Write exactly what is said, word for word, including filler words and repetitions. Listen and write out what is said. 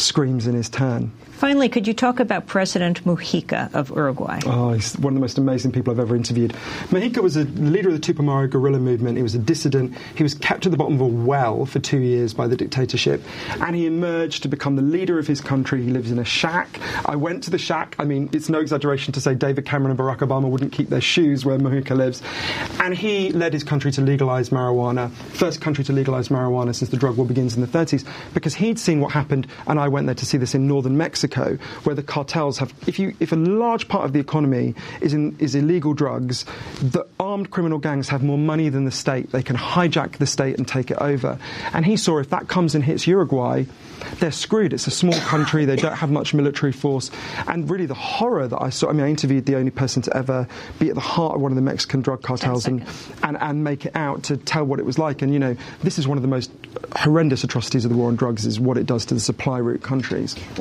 screams in his turn. Finally, could you talk about President Mujica of Uruguay? Oh, he's one of the most amazing people I've ever interviewed. Mujica was a leader of the Tupamaro guerrilla movement. He was a dissident. He was kept at the bottom of a well for two years by the dictatorship, and he emerged to become the leader of his country. He lives in a shack. I went to the shack. I mean, it's no exaggeration to say David Cameron and Barack Obama wouldn't keep their shoes where Mujica lives. And he led his country to legalise marijuana, first country to legalise marijuana since the drug war begins in the thirties, because he'd seen what happened, and I went there to see this in northern Mexico, where the cartels have, if you, if a large part of the economy is in, is illegal drugs, the armed criminal gangs have more money than the state. They can hijack the state and take it over. And he saw if that comes and hits Uruguay, they're screwed. It's a small country. They don't have much military force. And really the horror that I saw, I mean, I interviewed the only person to ever be at the heart of one of the Mexican drug cartels and, and, and make it out to tell what it was like. And, you know, this is one of the most horrendous atrocities of the war on drugs, is what it does to the supply route countries.